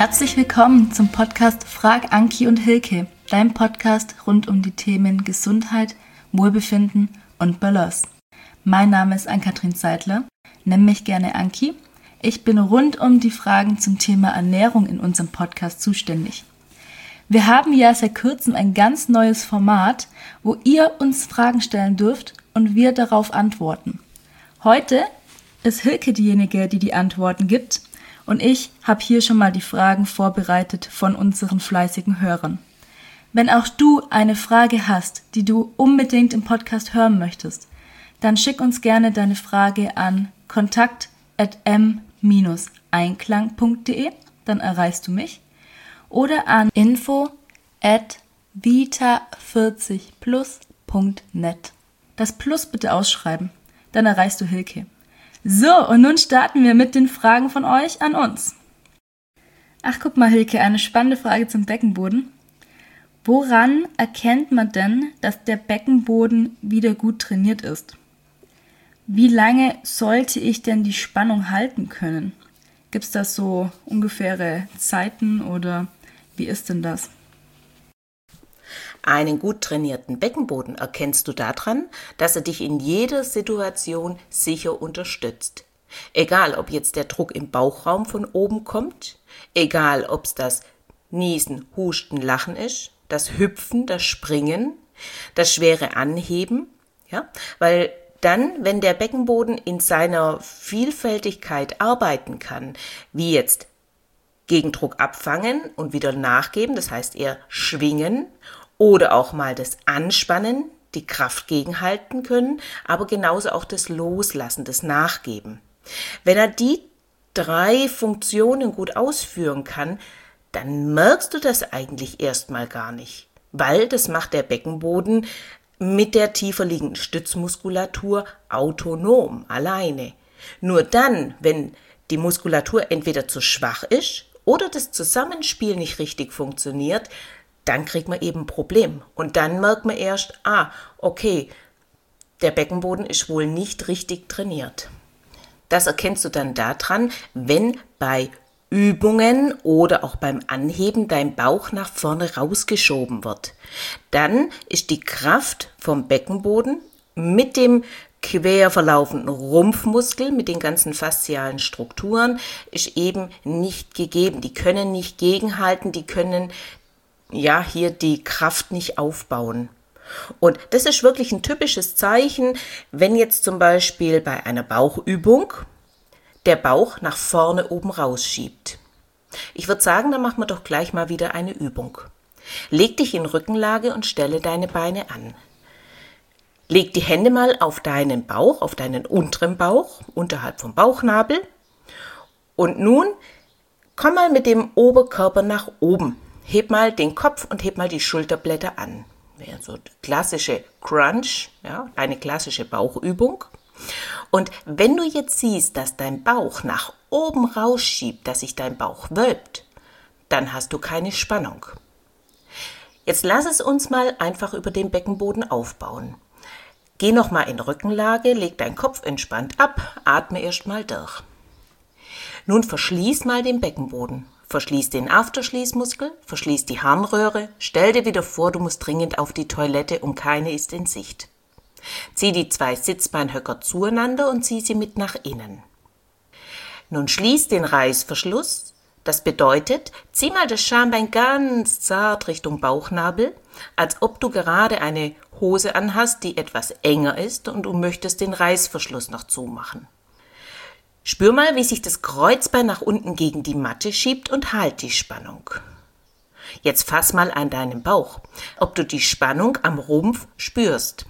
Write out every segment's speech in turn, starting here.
Herzlich willkommen zum Podcast Frag Anki und Hilke, dein Podcast rund um die Themen Gesundheit, Wohlbefinden und Balance. Mein Name ist Ann-Kathrin Seidler, nenn mich gerne Anki. Ich bin rund um die Fragen zum Thema Ernährung in unserem Podcast zuständig. Wir haben ja seit kurzem ein ganz neues Format, wo ihr uns Fragen stellen dürft und wir darauf antworten. Heute ist Hilke diejenige, die die Antworten gibt, und ich habe hier schon mal die Fragen vorbereitet von unseren fleißigen Hörern. Wenn auch du eine Frage hast, die du unbedingt im Podcast hören möchtest, dann schick uns gerne deine Frage an kontakt@m-einklang.de, dann erreichst du mich, oder an info@vita40plus.net. Das Plus bitte ausschreiben, dann erreichst du Hilke. So, und nun starten wir mit den Fragen von euch an uns. Ach, guck mal, Hilke, eine spannende Frage zum Beckenboden. Woran erkennt man denn, dass der Beckenboden wieder gut trainiert ist? Wie lange sollte ich denn die Spannung halten können? Gibt es da so ungefähre Zeiten oder wie ist denn das? Einen gut trainierten Beckenboden erkennst du daran, dass er dich in jeder Situation sicher unterstützt. Egal, ob jetzt der Druck im Bauchraum von oben kommt, egal, ob es das Niesen, Husten, Lachen ist, das Hüpfen, das Springen, das schwere Anheben, ja, weil dann, wenn der Beckenboden in seiner Vielfältigkeit arbeiten kann, wie jetzt Gegendruck abfangen und wieder nachgeben, das heißt eher schwingen, oder auch mal das Anspannen, die Kraft gegenhalten können, aber genauso auch das Loslassen, das Nachgeben. Wenn er die 3 Funktionen gut ausführen kann, dann merkst du das eigentlich erstmal gar nicht, weil das macht der Beckenboden mit der tiefer liegenden Stützmuskulatur autonom, alleine. Nur dann, wenn die Muskulatur entweder zu schwach ist oder das Zusammenspiel nicht richtig funktioniert, dann kriegt man eben ein Problem. Und dann merkt man erst, okay, der Beckenboden ist wohl nicht richtig trainiert. Das erkennst du dann daran, wenn bei Übungen oder auch beim Anheben dein Bauch nach vorne rausgeschoben wird. Dann ist die Kraft vom Beckenboden mit dem quer verlaufenden Rumpfmuskel, mit den ganzen faszialen Strukturen, ist eben nicht gegeben. Die können nicht gegenhalten, die können hier die Kraft nicht aufbauen. Und das ist wirklich ein typisches Zeichen, wenn jetzt zum Beispiel bei einer Bauchübung der Bauch nach vorne oben rausschiebt. Ich würde sagen, dann machen wir doch gleich mal wieder eine Übung. Leg dich in Rückenlage und stelle deine Beine an. Leg die Hände mal auf deinen Bauch, auf deinen unteren Bauch, unterhalb vom Bauchnabel. Und nun komm mal mit dem Oberkörper nach oben. Heb mal den Kopf und heb mal die Schulterblätter an. Wäre so klassische Crunch, ja, eine klassische Bauchübung. Und wenn du jetzt siehst, dass dein Bauch nach oben rausschiebt, dass sich dein Bauch wölbt, dann hast du keine Spannung. Jetzt lass es uns mal einfach über den Beckenboden aufbauen. Geh nochmal in Rückenlage, leg deinen Kopf entspannt ab, atme erst mal durch. Nun verschließ mal den Beckenboden. Verschließ den Afterschließmuskel, verschließ die Harnröhre, stell dir wieder vor, du musst dringend auf die Toilette und keine ist in Sicht. Zieh die 2 Sitzbeinhöcker zueinander und zieh sie mit nach innen. Nun schließ den Reißverschluss, das bedeutet, zieh mal das Schambein ganz zart Richtung Bauchnabel, als ob du gerade eine Hose anhast, die etwas enger ist und du möchtest den Reißverschluss noch zumachen. Spür mal, wie sich das Kreuzbein nach unten gegen die Matte schiebt und halt die Spannung. Jetzt fass mal an deinen Bauch, ob du die Spannung am Rumpf spürst.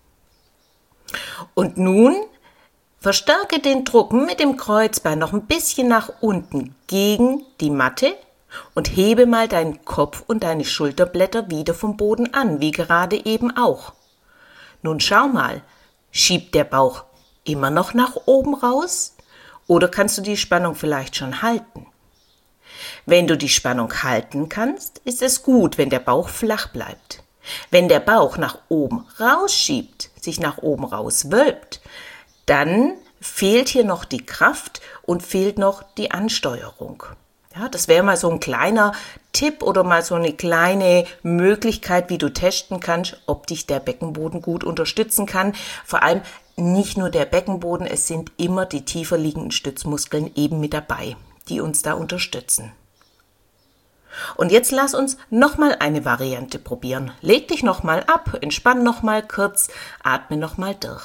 Und nun verstärke den Druck mit dem Kreuzbein noch ein bisschen nach unten gegen die Matte und hebe mal deinen Kopf und deine Schulterblätter wieder vom Boden an, wie gerade eben auch. Nun schau mal, schiebt der Bauch immer noch nach oben raus? Oder kannst du die Spannung vielleicht schon halten? Wenn du die Spannung halten kannst, ist es gut, wenn der Bauch flach bleibt. Wenn der Bauch nach oben rausschiebt, sich nach oben rauswölbt, dann fehlt hier noch die Kraft und fehlt noch die Ansteuerung. Ja, das wäre mal so ein kleiner Tipp oder mal so eine kleine Möglichkeit, wie du testen kannst, ob dich der Beckenboden gut unterstützen kann. Vor allem nicht nur der Beckenboden, es sind immer die tiefer liegenden Stützmuskeln eben mit dabei, die uns da unterstützen. Und jetzt lass uns nochmal eine Variante probieren. Leg dich nochmal ab, entspann nochmal kurz, atme nochmal durch.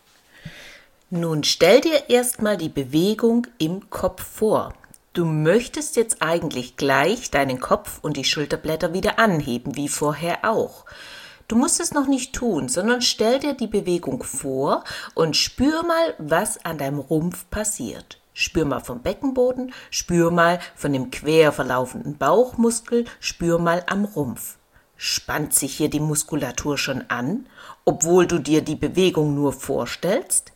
Nun stell dir erstmal die Bewegung im Kopf vor. Du möchtest jetzt eigentlich gleich deinen Kopf und die Schulterblätter wieder anheben, wie vorher auch. Du musst es noch nicht tun, sondern stell dir die Bewegung vor und spür mal, was an deinem Rumpf passiert. Spür mal vom Beckenboden, spür mal von dem quer verlaufenden Bauchmuskel, spür mal am Rumpf. Spannt sich hier die Muskulatur schon an, obwohl du dir die Bewegung nur vorstellst?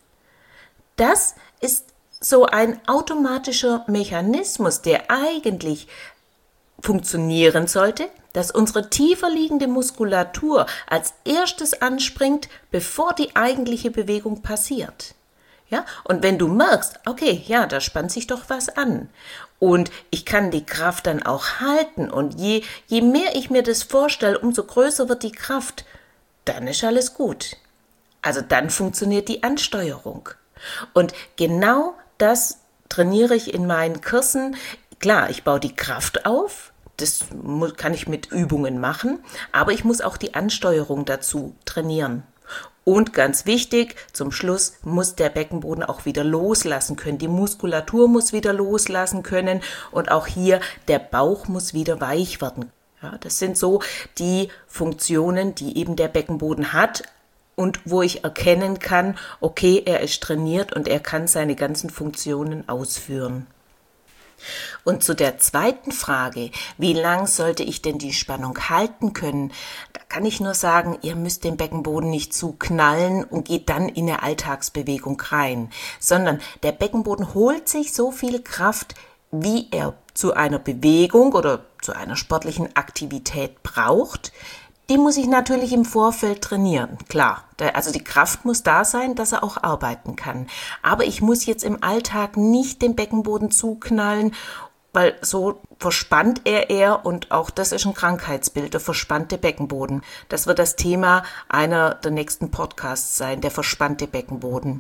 Das ist so ein automatischer Mechanismus, der eigentlich funktionieren sollte, dass unsere tiefer liegende Muskulatur als erstes anspringt, bevor die eigentliche Bewegung passiert. Ja, und wenn du merkst, okay, ja, da spannt sich doch was an und ich kann die Kraft dann auch halten und je mehr ich mir das vorstelle, umso größer wird die Kraft, dann ist alles gut. Also dann funktioniert die Ansteuerung. Und genau das trainiere ich in meinen Kursen. Klar, ich baue die Kraft auf, das kann ich mit Übungen machen, aber ich muss auch die Ansteuerung dazu trainieren. Und ganz wichtig, zum Schluss muss der Beckenboden auch wieder loslassen können. Die Muskulatur muss wieder loslassen können und auch hier der Bauch muss wieder weich werden. Ja, das sind so die Funktionen, die eben der Beckenboden hat und wo ich erkennen kann, okay, er ist trainiert und er kann seine ganzen Funktionen ausführen. Und zu der zweiten Frage, wie lang sollte ich denn die Spannung halten können? Da kann ich nur sagen, ihr müsst den Beckenboden nicht zuknallen und geht dann in eine Alltagsbewegung rein, sondern der Beckenboden holt sich so viel Kraft, wie er zu einer Bewegung oder zu einer sportlichen Aktivität braucht. Die muss ich natürlich im Vorfeld trainieren, klar. Also die Kraft muss da sein, dass er auch arbeiten kann. Aber ich muss jetzt im Alltag nicht den Beckenboden zuknallen, weil so verspannt er eher und auch das ist ein Krankheitsbild, der verspannte Beckenboden. Das wird das Thema einer der nächsten Podcasts sein, der verspannte Beckenboden.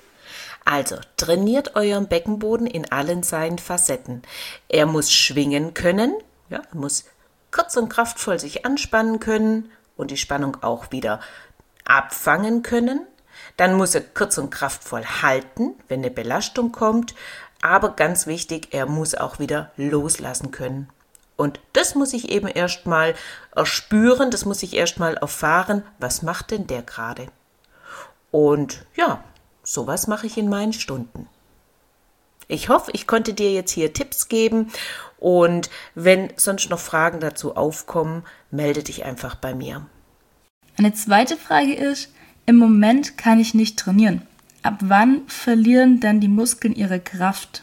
Also, trainiert euren Beckenboden in allen seinen Facetten. Er muss schwingen können, ja, er muss kurz und kraftvoll sich anspannen können und die Spannung auch wieder abfangen können. Dann muss er kurz und kraftvoll halten, wenn eine Belastung kommt. Aber ganz wichtig, er muss auch wieder loslassen können. Und das muss ich eben erstmal erspüren, das muss ich erstmal erfahren, was macht denn der gerade? Und ja, sowas mache ich in meinen Stunden. Ich hoffe, ich konnte dir jetzt hier Tipps geben und wenn sonst noch Fragen dazu aufkommen, melde dich einfach bei mir. Eine zweite Frage ist, im Moment kann ich nicht trainieren. Ab wann verlieren dann die Muskeln ihre Kraft?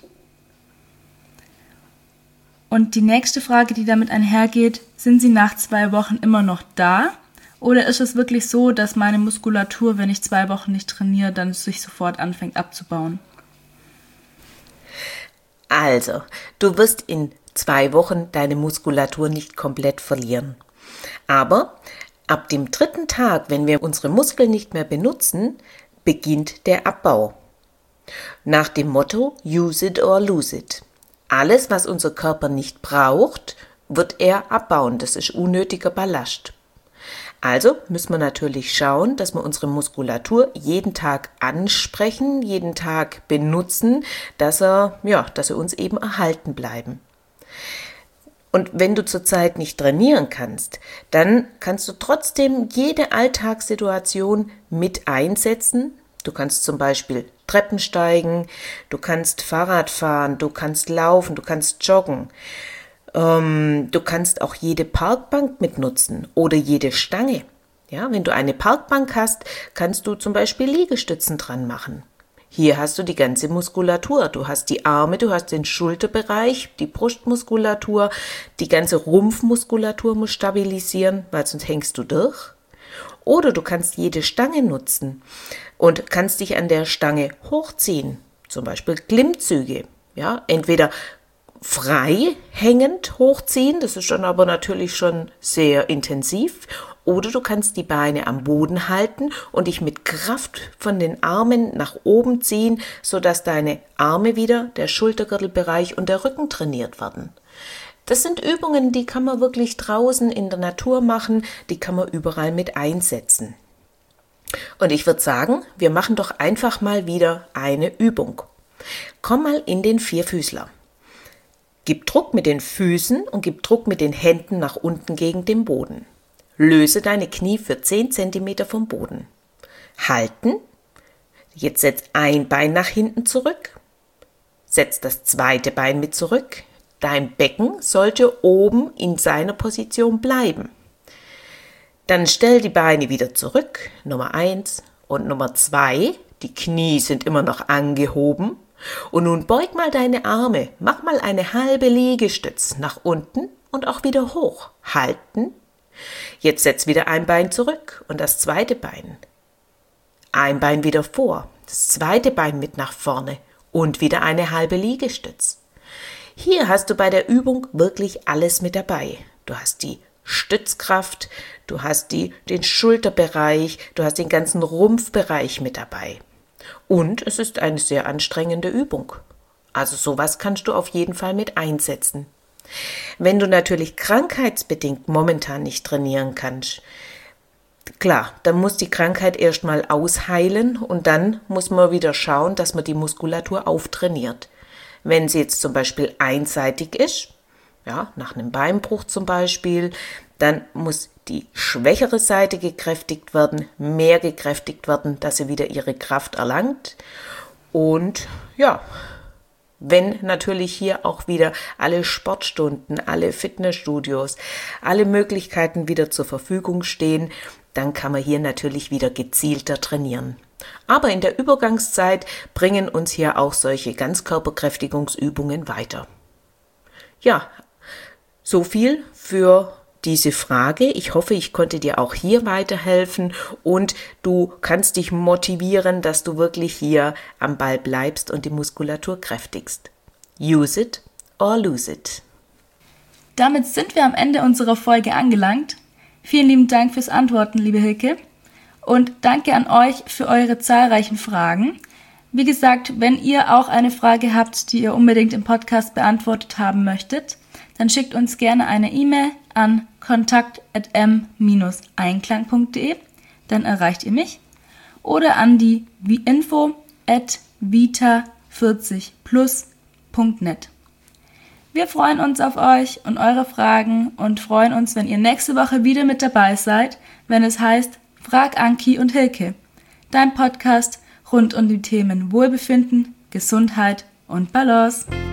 Und die nächste Frage, die damit einhergeht, sind sie nach 2 Wochen immer noch da? Oder ist es wirklich so, dass meine Muskulatur, wenn ich 2 Wochen nicht trainiere, dann sich sofort anfängt abzubauen? Also, du wirst in 2 Wochen deine Muskulatur nicht komplett verlieren. Aber ab dem 3. Tag, wenn wir unsere Muskeln nicht mehr benutzen, beginnt der Abbau. Nach dem Motto, use it or lose it. Alles, was unser Körper nicht braucht, wird er abbauen. Das ist unnötiger Ballast. Also müssen wir natürlich schauen, dass wir unsere Muskulatur jeden Tag ansprechen, jeden Tag benutzen, dass er uns eben erhalten bleiben. Und wenn du zurzeit nicht trainieren kannst, dann kannst du trotzdem jede Alltagssituation mit einsetzen. Du kannst zum Beispiel Treppen steigen, du kannst Fahrrad fahren, du kannst laufen, du kannst joggen. Du kannst auch jede Parkbank mitnutzen oder jede Stange. Ja, wenn du eine Parkbank hast, kannst du zum Beispiel Liegestützen dran machen. Hier hast du die ganze Muskulatur. Du hast die Arme, du hast den Schulterbereich, die Brustmuskulatur, die ganze Rumpfmuskulatur muss stabilisieren, weil sonst hängst du durch. Oder du kannst jede Stange nutzen und kannst dich an der Stange hochziehen. Zum Beispiel Klimmzüge. Ja, entweder frei hängend hochziehen, das ist dann aber natürlich schon sehr intensiv. Oder du kannst die Beine am Boden halten und dich mit Kraft von den Armen nach oben ziehen, sodass deine Arme wieder, der Schultergürtelbereich und der Rücken trainiert werden. Das sind Übungen, die kann man wirklich draußen in der Natur machen, die kann man überall mit einsetzen. Und ich würde sagen, wir machen doch einfach mal wieder eine Übung. Komm mal in den Vierfüßler. Gib Druck mit den Füßen und gib Druck mit den Händen nach unten gegen den Boden. Löse deine Knie für 10 cm vom Boden. Halten. Jetzt setz ein Bein nach hinten zurück. Setz das zweite Bein mit zurück. Dein Becken sollte oben in seiner Position bleiben. Dann stell die Beine wieder zurück. Nummer 1 und Nummer 2. Die Knie sind immer noch angehoben. Und nun beug mal deine Arme. Mach mal eine halbe Liegestütz nach unten und auch wieder hoch. Halten. Jetzt setz wieder ein Bein zurück und das zweite Bein. Ein Bein wieder vor, das zweite Bein mit nach vorne und wieder eine halbe Liegestütz. Hier hast du bei der Übung wirklich alles mit dabei. Du hast die Stützkraft, du hast den Schulterbereich, du hast den ganzen Rumpfbereich mit dabei. Und es ist eine sehr anstrengende Übung. Also sowas kannst du auf jeden Fall mit einsetzen. Wenn du natürlich krankheitsbedingt momentan nicht trainieren kannst, klar, dann muss die Krankheit erstmal ausheilen und dann muss man wieder schauen, dass man die Muskulatur auftrainiert. Wenn sie jetzt zum Beispiel einseitig ist, ja, nach einem Beinbruch zum Beispiel, dann muss die schwächere Seite gekräftigt werden, mehr gekräftigt werden, dass sie wieder ihre Kraft erlangt. Und ja, wenn natürlich hier auch wieder alle Sportstunden, alle Fitnessstudios, alle Möglichkeiten wieder zur Verfügung stehen, dann kann man hier natürlich wieder gezielter trainieren. Aber in der Übergangszeit bringen uns hier auch solche Ganzkörperkräftigungsübungen weiter. Ja, so viel für diese Frage. Ich hoffe, ich konnte dir auch hier weiterhelfen und du kannst dich motivieren, dass du wirklich hier am Ball bleibst und die Muskulatur kräftigst. Use it or lose it. Damit sind wir am Ende unserer Folge angelangt. Vielen lieben Dank fürs Antworten, liebe Hilke. Und danke an euch für eure zahlreichen Fragen. Wie gesagt, wenn ihr auch eine Frage habt, die ihr unbedingt im Podcast beantwortet haben möchtet, dann schickt uns gerne eine E-Mail an kontakt@m-einklang.de, dann erreicht ihr mich, oder an die info@vita40plus.net. Wir freuen uns auf euch und eure Fragen und freuen uns, wenn ihr nächste Woche wieder mit dabei seid, wenn es heißt Frag Anki und Hilke, dein Podcast rund um die Themen Wohlbefinden, Gesundheit und Balance.